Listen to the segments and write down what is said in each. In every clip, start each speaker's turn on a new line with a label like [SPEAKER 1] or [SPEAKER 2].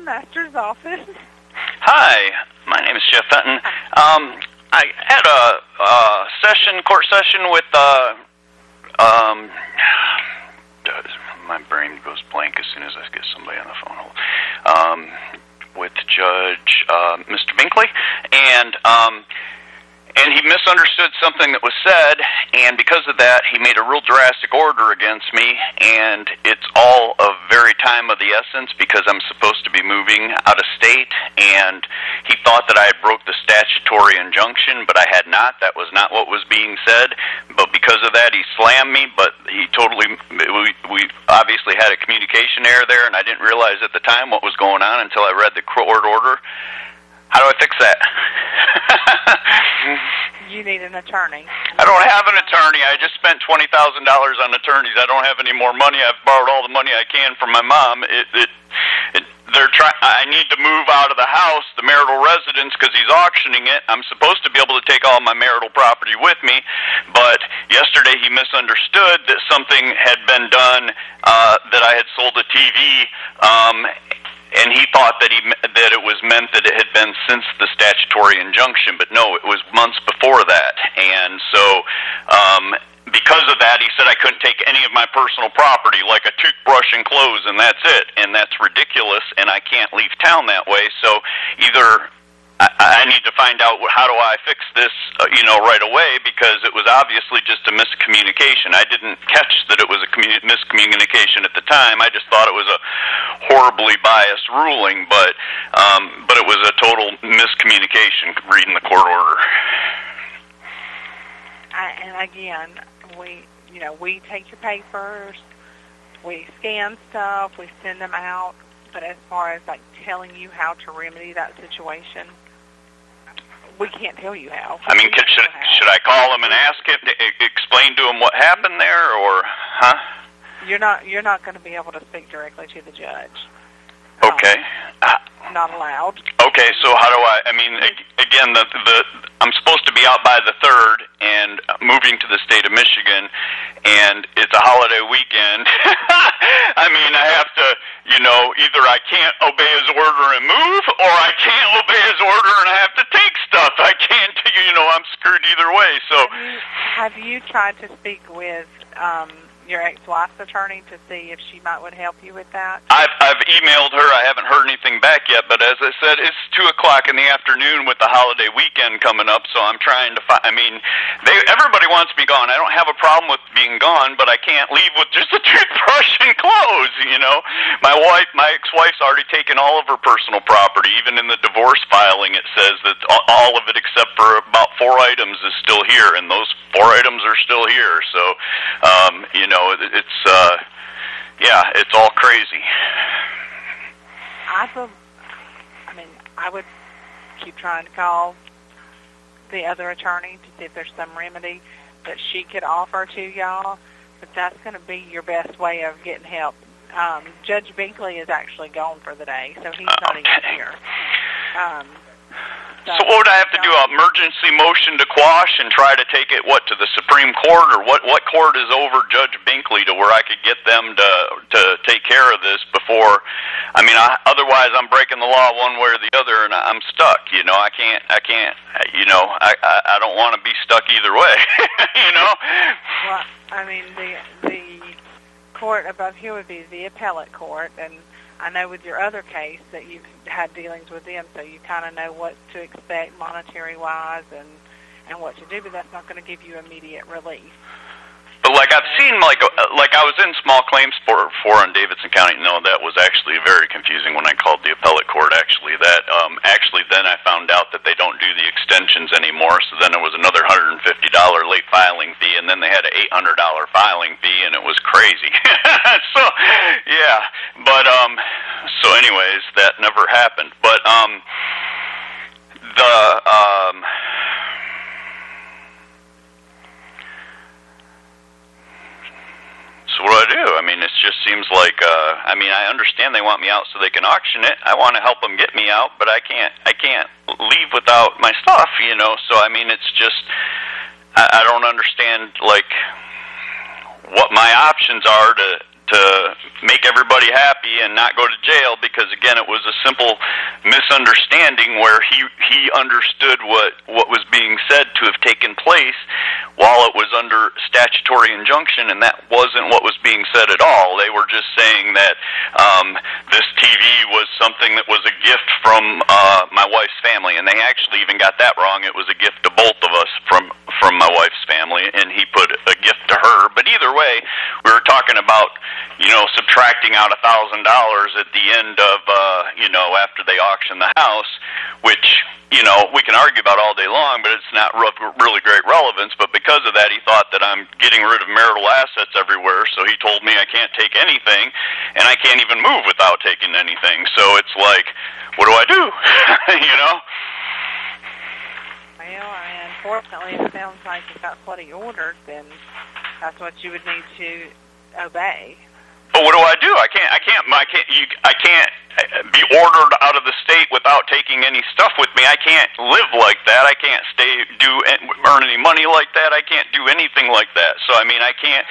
[SPEAKER 1] Master's office.
[SPEAKER 2] Hi, my name is Jeff Fenton. I had a court session with, my brain goes blank as soon as I get somebody on the phone. With Judge Mr. Binkley, and he misunderstood something that was said, and because of that, he made a real drastic order against me, and it's all of very time of the essence because I'm supposed to be moving out of state, and he thought that I had broke the statutory injunction, but I had not. That was not what was being said, but because of that, he slammed me, but we obviously had a communication error there, and I didn't realize at the time what was going on until I read the court order. How do I fix that?
[SPEAKER 1] You need an attorney.
[SPEAKER 2] I don't have an attorney. I just spent $20,000 on attorneys. I don't have any more money. I've borrowed all the money I can from my mom. I need to move out of the house, the marital residence, because he's auctioning it. I'm supposed to be able to take all my marital property with me, but yesterday he misunderstood that something had been done, that I had sold a TV, and he thought that it was meant that it had been since the statutory injunction, but no, it was months before that. And so because of that, he said I couldn't take any of my personal property, like a toothbrush and clothes, and that's it. And that's ridiculous, and I can't leave town that way. So either I need to find out how do I fix this, right away, because it was obviously just a miscommunication. I didn't catch that it was a miscommunication at the time. I just thought it was a horribly biased ruling, but it was a total miscommunication reading the court order.
[SPEAKER 1] And again, we take your papers, we scan stuff, we send them out, but as far as telling you how to remedy that situation, we can't tell you how.
[SPEAKER 2] I mean, should I call him and ask him to explain to him what happened there, or
[SPEAKER 1] You're not going to be able to speak directly to the judge.
[SPEAKER 2] Okay.
[SPEAKER 1] Not allowed.
[SPEAKER 2] Okay, so how do I mean, again, I'm supposed to be out by the 3rd and moving to the state of Michigan, and it's a holiday weekend. I mean, I have to, either I can't obey his order and move, or I can't obey his order and I have to take stuff. I can't, I'm screwed either way, so.
[SPEAKER 1] Have you tried to speak with your ex-wife's attorney to see if she would help you with that?
[SPEAKER 2] I've emailed her. I haven't heard anything back yet, but as I said, it's 2 o'clock in the afternoon with the holiday weekend coming up, so I'm trying to find, everybody wants me gone. I don't have a problem with being gone, but I can't leave with just a toothbrush and clothes, My ex-wife's already taken all of her personal property. Even in the divorce filing, it says that all of it except for about 4 items is still here, and those 4 items are still here, so, it's all crazy.
[SPEAKER 1] I would keep trying to call the other attorney to see if there's some remedy that she could offer to y'all, but that's going to be your best way of getting help. Judge Binkley is actually gone for the day, so he's not even here.
[SPEAKER 2] So what would I have to do, an emergency motion to quash and try to take it, to the Supreme Court, or what court is over Judge Binkley to where I could get them to take care of this before, otherwise I'm breaking the law one way or the other and I'm stuck, I can't, I don't want to be stuck either way,
[SPEAKER 1] Well, the court above here would be the appellate court, and I know with your other case that you've had dealings with them, so you kind of know what to expect monetary-wise and what to do, but that's not going to give you immediate relief.
[SPEAKER 2] But I've seen, I was in small claims for in Davidson County. No, that was actually very confusing when I called the appellate court, actually. Then I found out that they don't do the extensions anymore, so then there was another $150 late filing fee, and then they had an $800 filing fee, and it was crazy. So, yeah. But, so anyways, that never happened. But, so what do? It just seems like, I understand they want me out so they can auction it. I want to help them get me out, but I can't leave without my stuff, so it's just, I don't understand, what my options are to make everybody happy happy and not go to jail because, again, it was a simple misunderstanding where he understood what was being said to have taken place while it was under statutory injunction, and that wasn't what was being said at all. They were just saying that this TV was something that was a gift from my wife's family, and they actually even got that wrong. It was a gift to both of us from my wife's family, and he put a gift to her. But either way, we were talking about, subtracting out $1,000 at the end of, after they auction the house, which, we can argue about all day long, but it's not really great relevance. But because of that, he thought that I'm getting rid of marital assets everywhere, so he told me I can't take anything, and I can't even move without taking anything. So it's like, what do I do?
[SPEAKER 1] Well, unfortunately, it sounds like if that's what he ordered, then that's what you would need to obey.
[SPEAKER 2] But what do I do? I can't be ordered out of the state without taking any stuff with me. I can't live like that. I can't earn any money like that. I can't do anything like that. So I can't.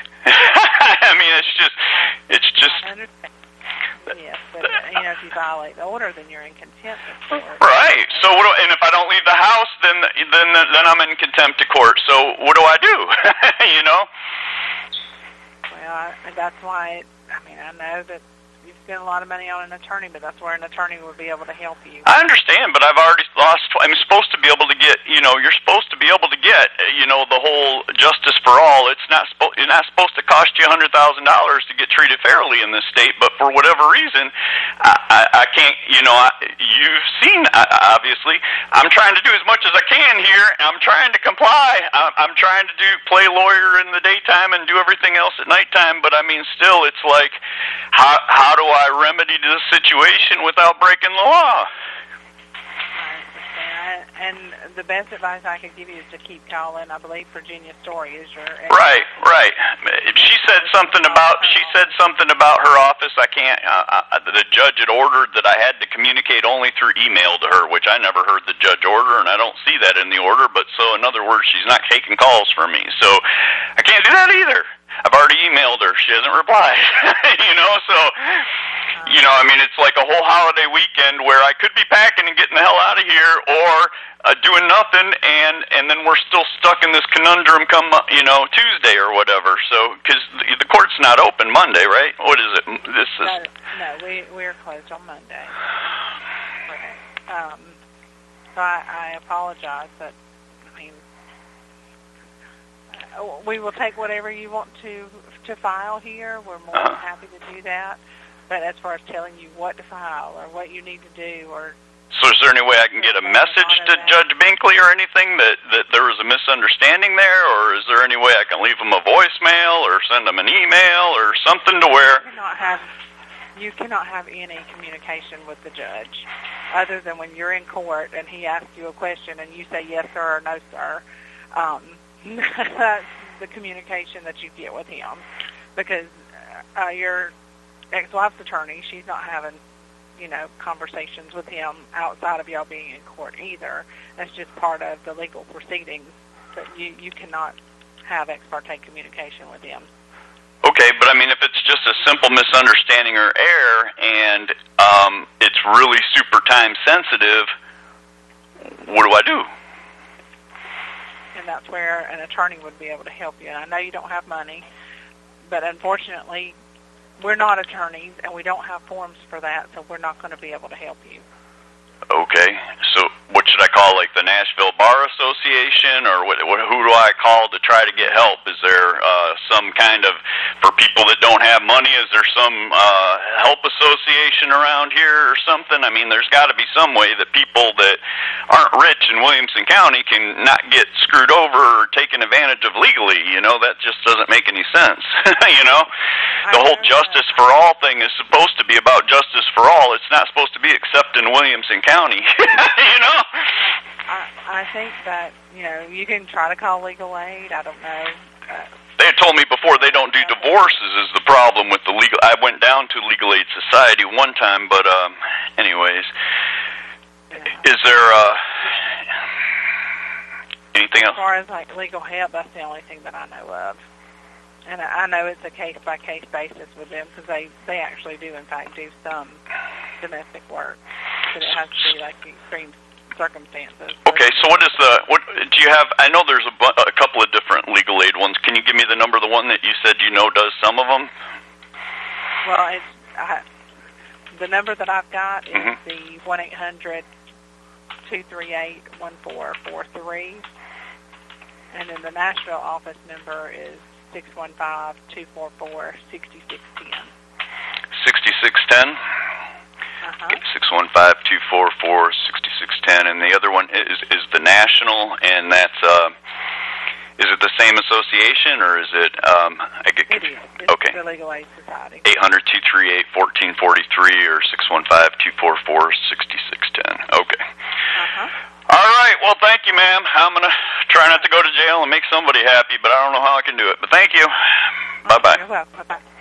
[SPEAKER 2] It's just.
[SPEAKER 1] I understand. Yes, but if you violate the order, then you're in contempt of court.
[SPEAKER 2] Right. So and if I don't leave the house, then I'm in contempt of court. So what do I do?
[SPEAKER 1] Well, that's why. I know that you spend a lot of money on an attorney, but that's where an attorney would be able to help you.
[SPEAKER 2] I understand, but I've already lost. I'm supposed to be able to get. You're supposed to be able to get. The whole justice for all. It's not supposed to cost you $100,000 to get treated fairly in this state. But for whatever reason, I can't. You've seen. Obviously, I'm trying to do as much as I can here. I'm trying to comply. I'm trying to play lawyer in the daytime and do everything else at nighttime. But still, it's like, how do I remedy this situation without breaking the law?
[SPEAKER 1] And the best advice I could give you is to keep calling. I believe Virginia Story is your ex.
[SPEAKER 2] Right. She said something about her office. I can't. The judge had ordered that I had to communicate only through email to her, which I never heard the judge order, and I don't see that in the order. But so, in other words, she's not taking calls from me, so I can't do that either. I've already emailed her. She hasn't replied. It's like a whole holiday weekend where I could be packing and getting the hell out of here, or doing nothing, and then we're still stuck in this conundrum come, Tuesday or whatever. So, because the court's not open Monday, right? What is it?
[SPEAKER 1] No, we're closed on Monday. Okay. So I apologize, but we will take whatever you want to file here. We're more than happy to do that. But as far as telling you what to file or what you need to do,
[SPEAKER 2] so is there any way I can get a message to Judge Binkley or anything that there was a misunderstanding there, or is there any way I can leave him a voicemail or send him an email or something to where
[SPEAKER 1] you cannot have any communication with the judge other than when you're in court and he asks you a question and you say yes sir or no sir. That's the communication that you get with him, because your ex-wife's attorney, she's not having, conversations with him outside of y'all being in court either. That's just part of the legal proceedings. But you cannot have ex parte communication with him.
[SPEAKER 2] Okay, but if it's just a simple misunderstanding or error and it's really super time sensitive, what do I do?
[SPEAKER 1] And that's where an attorney would be able to help you. And I know you don't have money, but unfortunately, we're not attorneys, and we don't have forms for that, so we're not going to be able to help you.
[SPEAKER 2] Okay, so what should I call, like the Nashville Bar Association, or who do I call to try to get help? Is there some kind of, for people that don't have money, is there some help association around here or something? There's got to be some way that people that aren't rich in Williamson County can not get screwed over or taken advantage of legally. That just doesn't make any sense. The whole justice for all thing is supposed to be about justice for all. It's not supposed to be except in Williamson County.
[SPEAKER 1] I think that, you can try to call legal aid. I don't know.
[SPEAKER 2] They had told me before they don't do divorces is the problem with the legal. I went down to Legal Aid Society one time, but anyways, is there anything else?
[SPEAKER 1] As far as like legal help, that's the only thing that I know of. And I know it's a case-by-case basis with them because they actually do, in fact, do some domestic work. But it has to be like extreme circumstances.
[SPEAKER 2] Okay, so what do you have? I know there's a couple of different legal aid ones. Can you give me the number of the one that you said you know does some of them?
[SPEAKER 1] Well, the number that I've got is the 1-800-238-1443. And then the Nashville office number is 615-244-6610.
[SPEAKER 2] 6610? 615-244-6610. And the other one is the national, and that's, is it the same association, or is it,
[SPEAKER 1] It is. It's
[SPEAKER 2] okay.
[SPEAKER 1] the Legal Aid Society.
[SPEAKER 2] 800-238-1443 or 615-244-6610. Okay. All right. Well, thank you, ma'am. I'm going to try not to go to jail and make somebody happy, but I don't know how I can do it. But thank you. Bye-bye.
[SPEAKER 1] You're welcome. Bye-bye.